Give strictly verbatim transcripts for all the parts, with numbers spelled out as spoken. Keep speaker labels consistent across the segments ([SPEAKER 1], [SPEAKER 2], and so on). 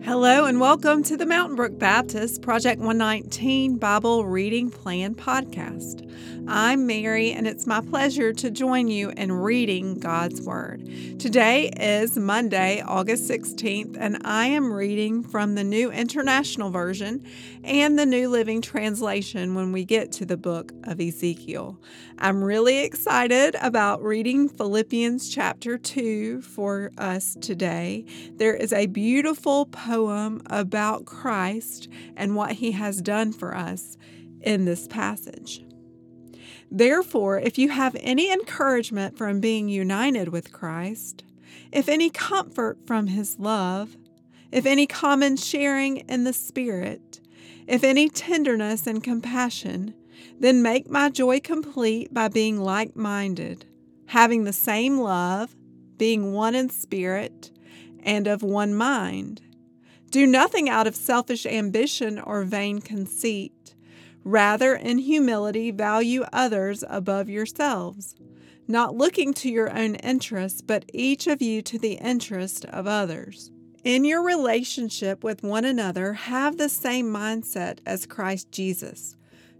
[SPEAKER 1] Hello and welcome to the Mountain Brook Baptist Project one nineteen Bible Reading Plan Podcast. I'm Mary and it's my pleasure to join you in reading God's Word. Today is Monday, August sixteenth, and I am reading from the New International Version and the New Living Translation when we get to the book of Ezekiel. I'm really excited about reading Philippians chapter two for us today. There is a beautiful poem about Christ and what he has done for us in this passage. Therefore, if you have any encouragement from being united with Christ, if any comfort from his love, if any common sharing in the Spirit, if any tenderness and compassion, then make my joy complete by being like-minded, having the same love, being one in spirit, and of one mind. Do nothing out of selfish ambition or vain conceit. Rather, in humility, value others above yourselves, not looking to your own interests, but each of you to the interest of others. In your relationship with one another, have the same mindset as Christ Jesus,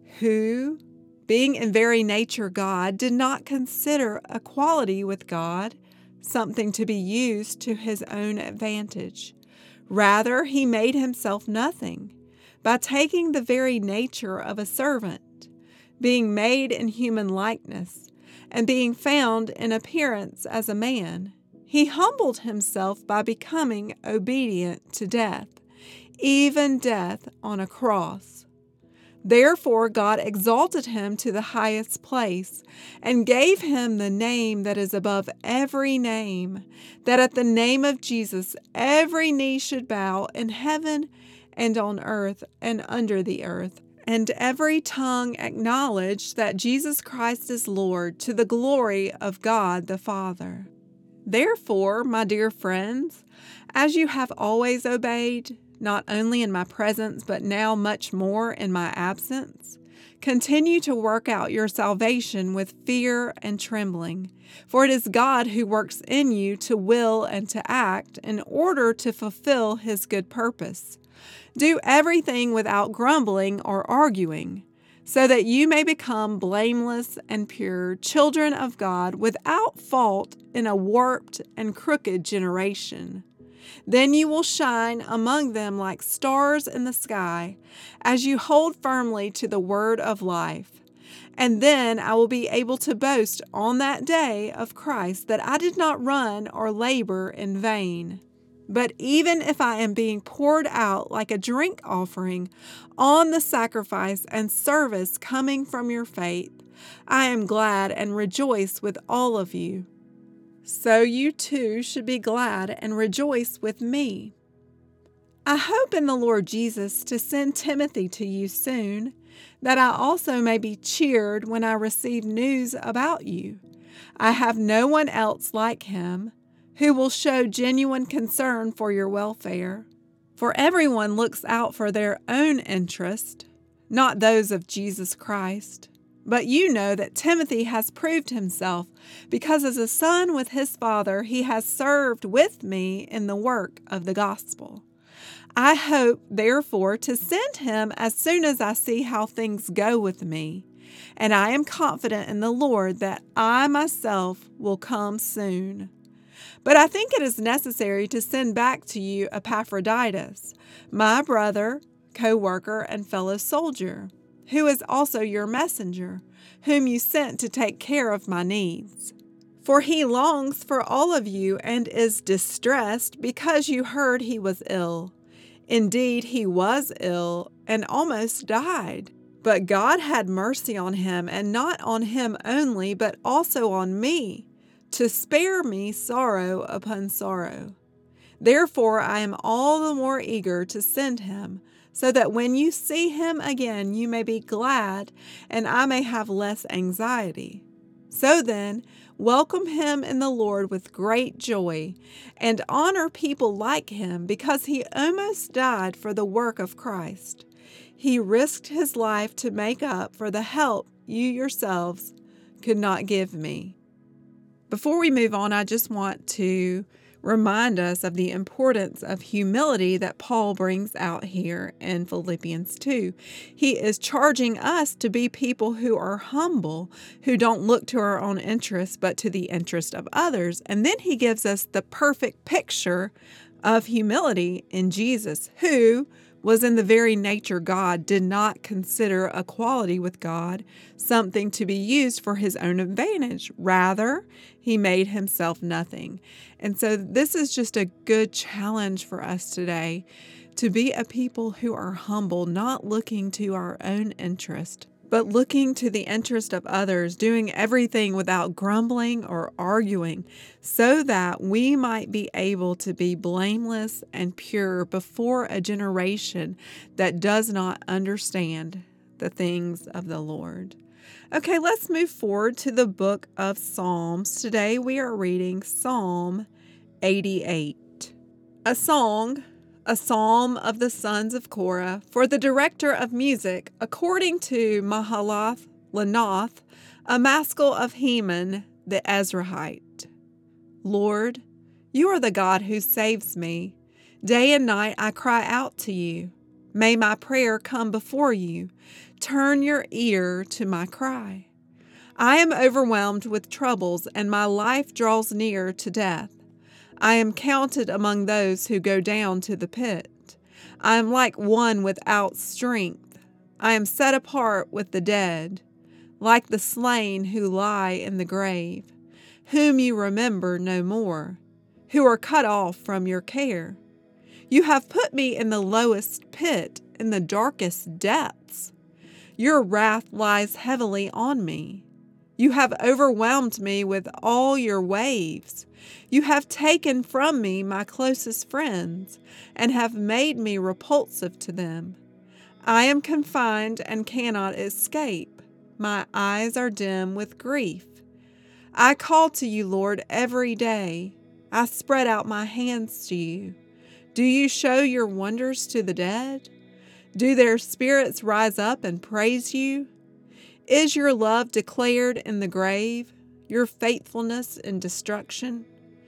[SPEAKER 1] who, being in very nature God, did not consider equality with God something to be used to his own advantage. Rather, he made himself nothing, by taking the very nature of a servant, being made in human likeness, and being found in appearance as a man. He humbled himself by becoming obedient to death, even death on a cross. Therefore God exalted him to the highest place, and gave him the name that is above every name, that at the name of Jesus every knee should bow in heaven and on earth and under the earth, and every tongue acknowledge that Jesus Christ is Lord, to the glory of God the Father. Therefore, my dear friends, as you have always obeyed, not only in my presence, but now much more in my absence, continue to work out your salvation with fear and trembling, for it is God who works in you to will and to act in order to fulfill his good purpose. Do everything without grumbling or arguing, so that you may become blameless and pure, children of God, without fault in a warped and crooked generation. Then you will shine among them like stars in the sky, as you hold firmly to the word of life. And then I will be able to boast on that day of Christ that I did not run or labor in vain. But even if I am being poured out like a drink offering on the sacrifice and service coming from your faith, I am glad and rejoice with all of you. So you too should be glad and rejoice with me. I hope in the Lord Jesus to send Timothy to you soon, that I also may be cheered when I receive news about you. I have no one else like him, who will show genuine concern for your welfare. For everyone looks out for their own interest, not those of Jesus Christ. But you know that Timothy has proved himself, because as a son with his father, he has served with me in the work of the gospel. I hope, therefore, to send him as soon as I see how things go with me, and I am confident in the Lord that I myself will come soon. But I think it is necessary to send back to you Epaphroditus, my brother, co-worker, and fellow soldier, who is also your messenger, whom you sent to take care of my needs. For he longs for all of you and is distressed because you heard he was ill. Indeed, he was ill and almost died. But God had mercy on him, and not on him only, but also on me, to spare me sorrow upon sorrow. Therefore I am all the more eager to send him, so that when you see him again you may be glad, and I may have less anxiety. So then, welcome him in the Lord with great joy, and honor people like him, because he almost died for the work of Christ. He risked his life to make up for the help you yourselves could not give me. Before we move on, I just want to remind us of the importance of humility that Paul brings out here in Philippians two. He is charging us to be people who are humble, who don't look to our own interests, but to the interest of others. And then he gives us the perfect picture of humility in Jesus, who was in the very nature God, did not consider equality with God something to be used for his own advantage. Rather, he made himself nothing. And so this is just a good challenge for us today, to be a people who are humble, not looking to our own interest, but looking to the interest of others, doing everything without grumbling or arguing, so that we might be able to be blameless and pure before a generation that does not understand the things of the Lord. Okay, let's move forward to the book of Psalms. Today we are reading Psalm eighty-eight, a song, a psalm of the sons of Korah, for the director of music, according to Mahalath Leannoth, a maskil of Heman the Ezrahite. Lord, you are the God who saves me. Day and night I cry out to you. May my prayer come before you. Turn your ear to my cry. I am overwhelmed with troubles, and my life draws near to death. I am counted among those who go down to the pit. I am like one without strength. I am set apart with the dead, like the slain who lie in the grave, whom you remember no more, who are cut off from your care. You have put me in the lowest pit, in the darkest depths. Your wrath lies heavily on me. You have overwhelmed me with all your waves. You have taken from me my closest friends, and have made me repulsive to them. I am confined and cannot escape. My eyes are dim with grief. I call to you, Lord, every day. I spread out my hands to you. Do you show your wonders to the dead? Do their spirits rise up and praise you? Is your love declared in the grave, your faithfulness in destruction?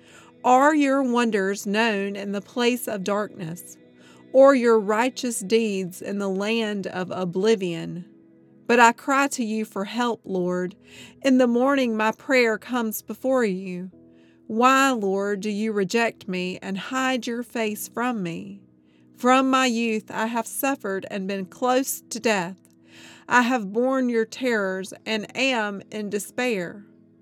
[SPEAKER 1] Are your wonders known in the place of darkness, or your righteous deeds in the land of oblivion? But I cry to you for help, Lord. In the morning my prayer comes before you. Why, Lord, do you reject me and hide your face from me? From my youth I have suffered and been close to death. I have borne your terrors and am in despair.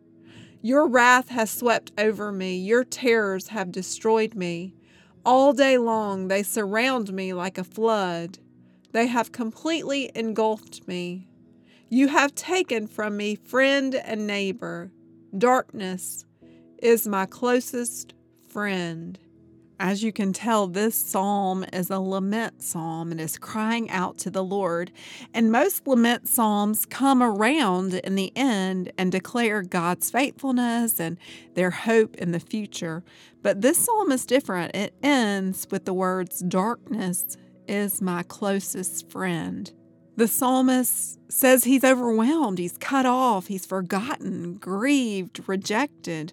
[SPEAKER 1] Your wrath has swept over me. Your terrors have destroyed me. All day long they surround me like a flood. They have completely engulfed me. You have taken from me friend and neighbor. Darkness is my closest friend. As you can tell, this psalm is a lament psalm and is crying out to the Lord. And most lament psalms come around in the end and declare God's faithfulness and their hope in the future. But this psalm is different. It ends with the words, "Darkness is my closest friend." The psalmist says he's overwhelmed, he's cut off, he's forgotten, grieved, rejected.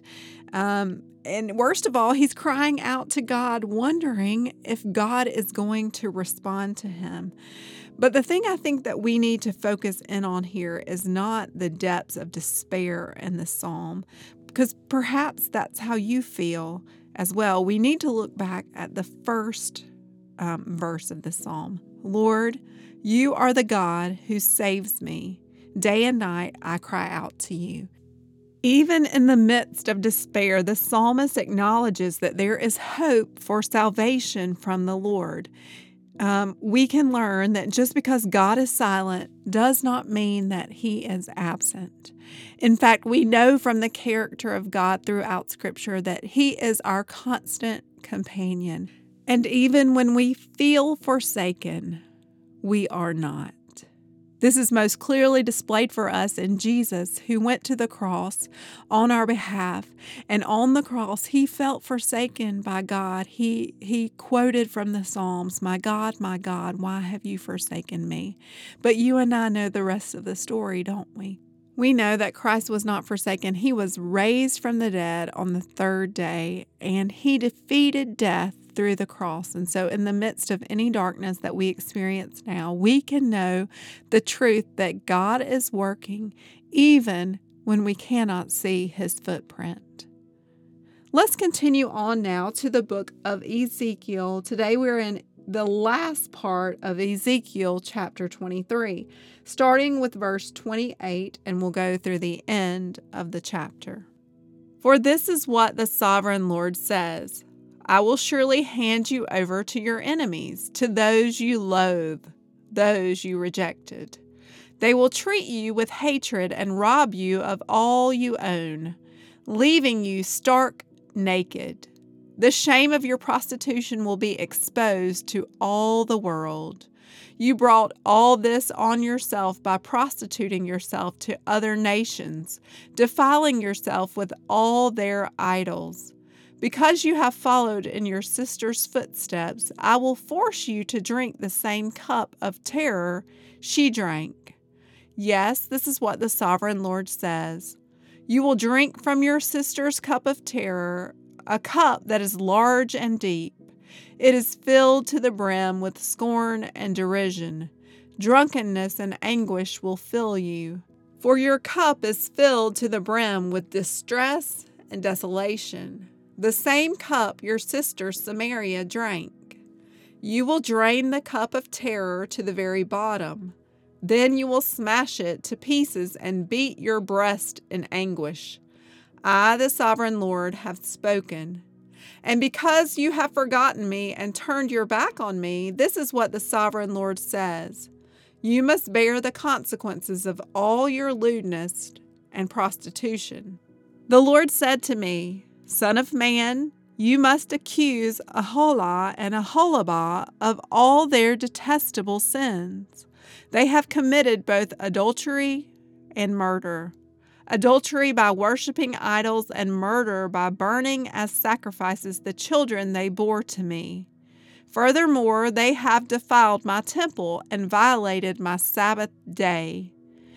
[SPEAKER 1] Um, and worst of all, he's crying out to God, wondering if God is going to respond to him. But the thing I think that we need to focus in on here is not the depths of despair in the psalm, because perhaps that's how you feel as well. We need to look back at the first um, verse of the psalm. Lord, you are the God who saves me. Day and night I cry out to you. Even in the midst of despair, the psalmist acknowledges that there is hope for salvation from the Lord. Um, we can learn that just because God is silent does not mean that he is absent. In fact, we know from the character of God throughout Scripture that he is our constant companion. And even when we feel forsaken, we are not. This is most clearly displayed for us in Jesus, who went to the cross on our behalf. And on the cross, he felt forsaken by God. He, he quoted from the Psalms, "My God, my God, why have you forsaken me?" But you and I know the rest of the story, don't we? We know that Christ was not forsaken. He was raised from the dead on the third day, and he defeated death through the cross. And so in the midst of any darkness that we experience now, we can know the truth that God is working even when we cannot see his footprint. Let's continue on now to the book of Ezekiel. Today we're in the last part of Ezekiel chapter twenty-three, starting with verse twenty-eight, and we'll go through the end of the chapter. For this is what the sovereign Lord says: I will surely hand you over to your enemies, to those you loathe, those you rejected. They will treat you with hatred and rob you of all you own, leaving you stark naked. The shame of your prostitution will be exposed to all the world. You brought all this on yourself by prostituting yourself to other nations, defiling yourself with all their idols. Because you have followed in your sister's footsteps, I will force you to drink the same cup of terror she drank. Yes, this is what the sovereign Lord says. You will drink from your sister's cup of terror, a cup that is large and deep. It is filled to the brim with scorn and derision. Drunkenness and anguish will fill you, for your cup is filled to the brim with distress and desolation, the same cup your sister Samaria drank. You will drain the cup of terror to the very bottom. Then you will smash it to pieces and beat your breast in anguish. I, the sovereign Lord, have spoken. And because you have forgotten me and turned your back on me, this is what the sovereign Lord says: you must bear the consequences of all your lewdness and prostitution. The Lord said to me, Son of man, you must accuse Aholah and Aholibah of all their detestable sins. They have committed both adultery and murder. Adultery by worshiping idols, and murder by burning as sacrifices the children they bore to me. Furthermore, they have defiled my temple and violated my Sabbath day.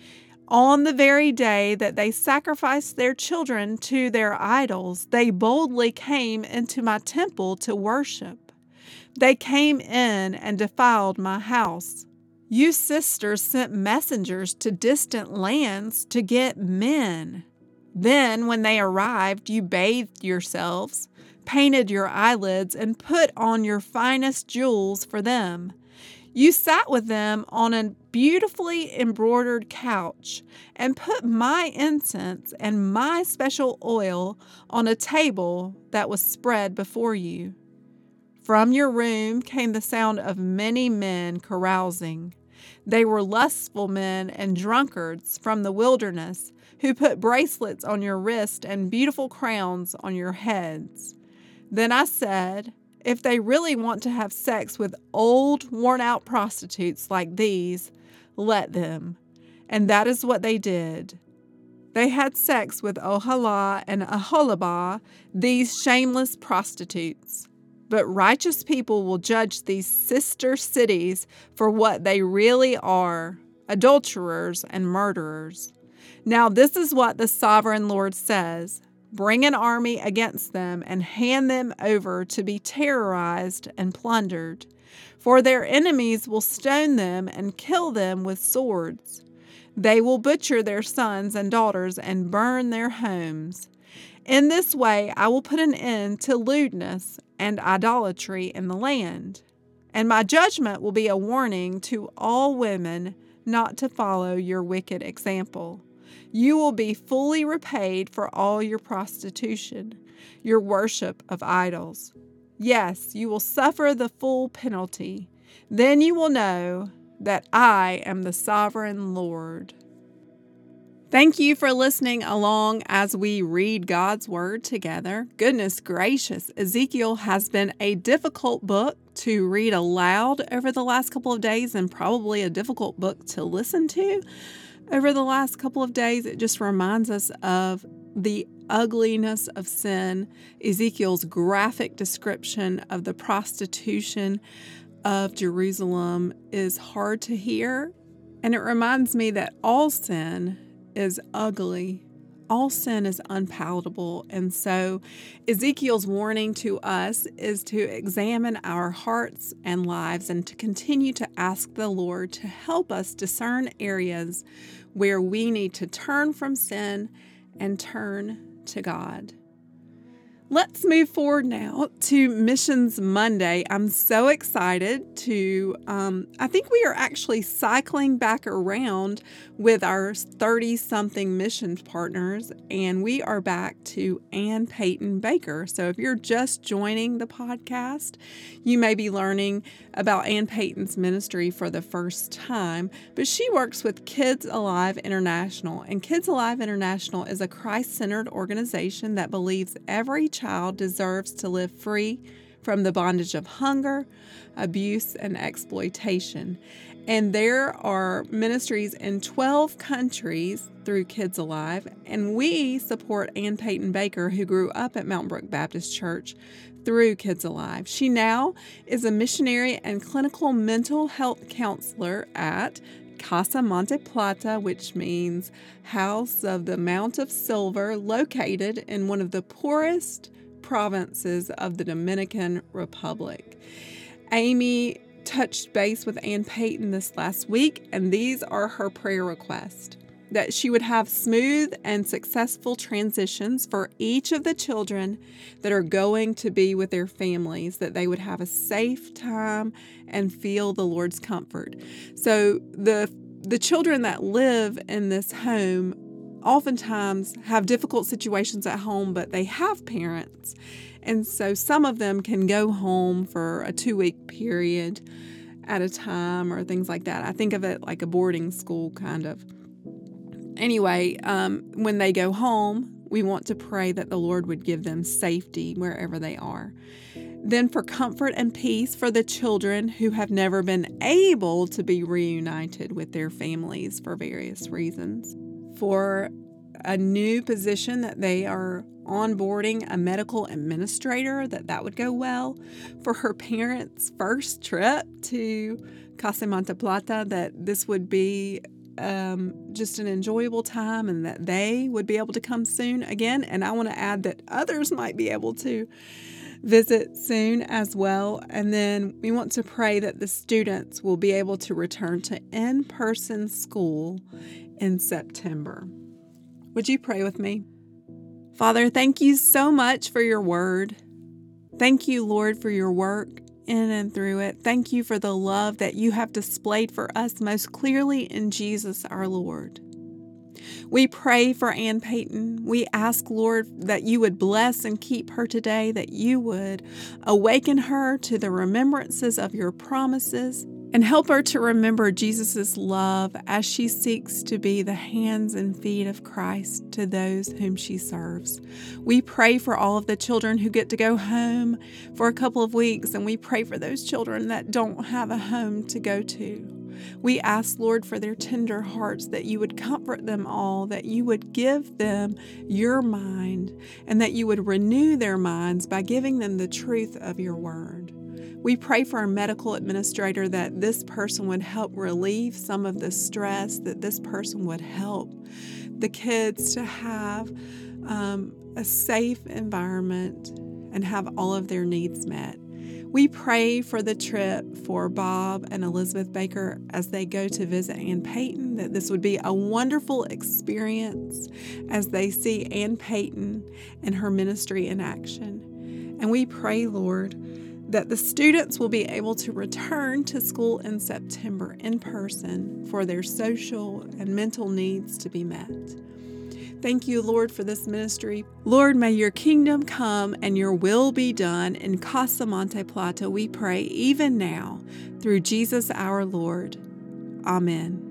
[SPEAKER 1] On the very day that they sacrificed their children to their idols, they boldly came into my temple to worship. They came in and defiled my house. You sisters sent messengers to distant lands to get men. Then, when they arrived, you bathed yourselves, painted your eyelids, and put on your finest jewels for them. You sat with them on a beautifully embroidered couch and put my incense and my special oil on a table that was spread before you. From your room came the sound of many men carousing. They were lustful men and drunkards from the wilderness who put bracelets on your wrist and beautiful crowns on your heads. Then I said, if they really want to have sex with old, worn-out prostitutes like these, let them. And that is what they did. They had sex with Aholah and Aholibah, these shameless prostitutes. But righteous people will judge these sister cities for what they really are, adulterers and murderers. Now this is what the sovereign Lord says: bring an army against them and hand them over to be terrorized and plundered. For their enemies will stone them and kill them with swords. They will butcher their sons and daughters and burn their homes. In this way I will put an end to lewdness and idolatry in the land, and my judgment will be a warning to all women not to follow your wicked example. You will be fully repaid for all your prostitution, your worship of idols. Yes, you will suffer the full penalty. Then you will know that I am the sovereign Lord. Thank you for listening along as we read God's Word together. Goodness gracious, Ezekiel has been a difficult book to read aloud over the last couple of days, and probably a difficult book to listen to over the last couple of days. It just reminds us of the ugliness of sin. Ezekiel's graphic description of the prostitution of Jerusalem is hard to hear, and it reminds me that all sin is ugly. All sin is unpalatable. And so Ezekiel's warning to us is to examine our hearts and lives and to continue to ask the Lord to help us discern areas where we need to turn from sin and turn to God. Let's move forward now to Missions Monday. I'm so excited to, um, I think we are actually cycling back around with our thirty-something missions partners, and we are back to Ann Payton Baker. So if you're just joining the podcast, you may be learning about Ann Payton's ministry for the first time, but she works with Kids Alive International, and Kids Alive International is a Christ-centered organization that believes every child deserves to live free from the bondage of hunger, abuse, and exploitation. And there are ministries in twelve countries through Kids Alive, and we support Ann Payton Baker, who grew up at Mountain Brook Baptist Church, through Kids Alive. She now is a missionary and clinical mental health counselor at Casa Monte Plata, which means House of the Mount of Silver, located in one of the poorest provinces of the Dominican Republic. Amy touched base with Ann Payton this last week, and these are her prayer requests: that she would have smooth and successful transitions for each of the children that are going to be with their families, that they would have a safe time and feel the Lord's comfort. So the the children that live in this home oftentimes have difficult situations at home, but they have parents. And so some of them can go home for a two-week period at a time or things like that. I think of it like a boarding school kind of. Anyway, um, when they go home, we want to pray that the Lord would give them safety wherever they are. Then for comfort and peace for the children who have never been able to be reunited with their families for various reasons. For a new position that they are onboarding a medical administrator, that that would go well. For her parents' first trip to Casa Monte Plata, that this would be um, just an enjoyable time and that they would be able to come soon again. And I want to add that others might be able to visit soon as well. And then we want to pray that the students will be able to return to in-person school in September. Would you pray with me? Father, thank you so much for your word. Thank you, Lord, for your work in and through it. Thank you for the love that you have displayed for us most clearly in Jesus our Lord. We pray for Ann Payton. We ask, Lord, that you would bless and keep her today, that you would awaken her to the remembrances of your promises, and help her to remember Jesus' love as she seeks to be the hands and feet of Christ to those whom she serves. We pray for all of the children who get to go home for a couple of weeks, and we pray for those children that don't have a home to go to. We ask, Lord, for their tender hearts, that you would comfort them all, that you would give them your mind, and that you would renew their minds by giving them the truth of your word. We pray for our medical administrator, that this person would help relieve some of the stress, that this person would help the kids to have um, a safe environment and have all of their needs met. We pray for the trip for Bob and Elizabeth Baker as they go to visit Ann Payton, that this would be a wonderful experience as they see Ann Payton and her ministry in action. And we pray, Lord, that the students will be able to return to school in September in person for their social and mental needs to be met. Thank you, Lord, for this ministry. Lord, may your kingdom come and your will be done in Casa Monte Plata, we pray, even now, through Jesus our Lord. Amen.